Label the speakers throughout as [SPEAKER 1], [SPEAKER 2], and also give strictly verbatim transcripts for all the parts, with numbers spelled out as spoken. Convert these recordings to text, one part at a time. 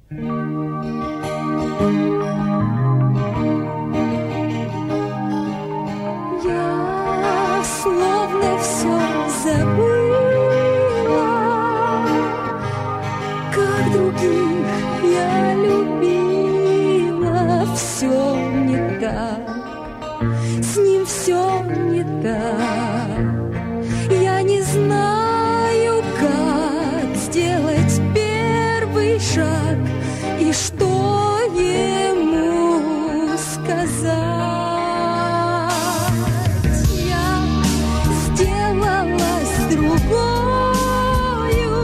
[SPEAKER 1] Я словно все забыла, как других я любила. Все не так, с ним все не так. Я не знаю, как сделать первый шаг и что ему сказать. Я сделалась другою,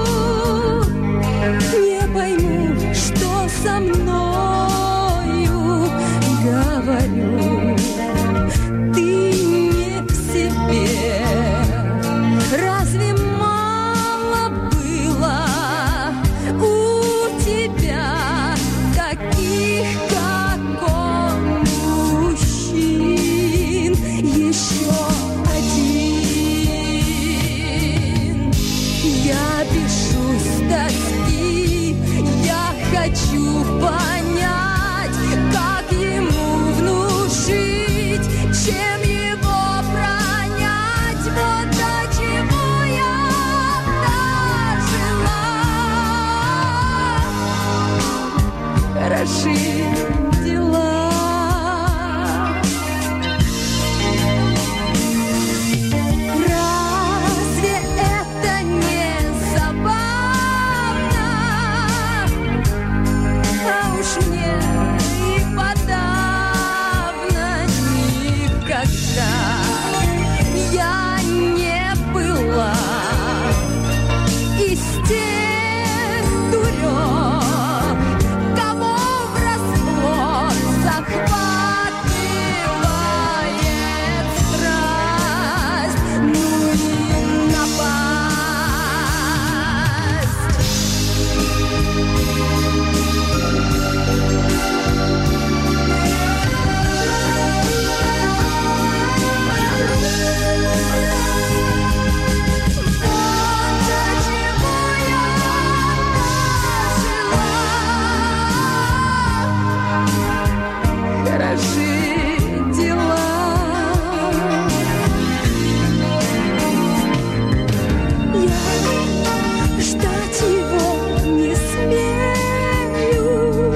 [SPEAKER 1] не пойму, что со мною. Говорю, ты не в себе. Разве мало было у тебя таких, как он, мужчин? Еще один. Я бешусь с тоски, я хочу понять, как ему внушить, чем его пронять. Вот до чего я дожила. Хороши дела. Разве это не забавно? А уж мне и подавно никогда я не была из тех дурёк, кого врасплох захватывает страсть. Ну и напасть. Хороши дела. Я ждать его не смею,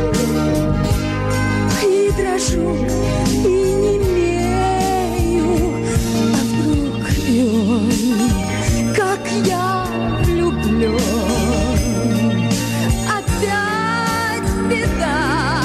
[SPEAKER 1] и дрожу, и немею. А вдруг и он, как я влюблен? Опять беда.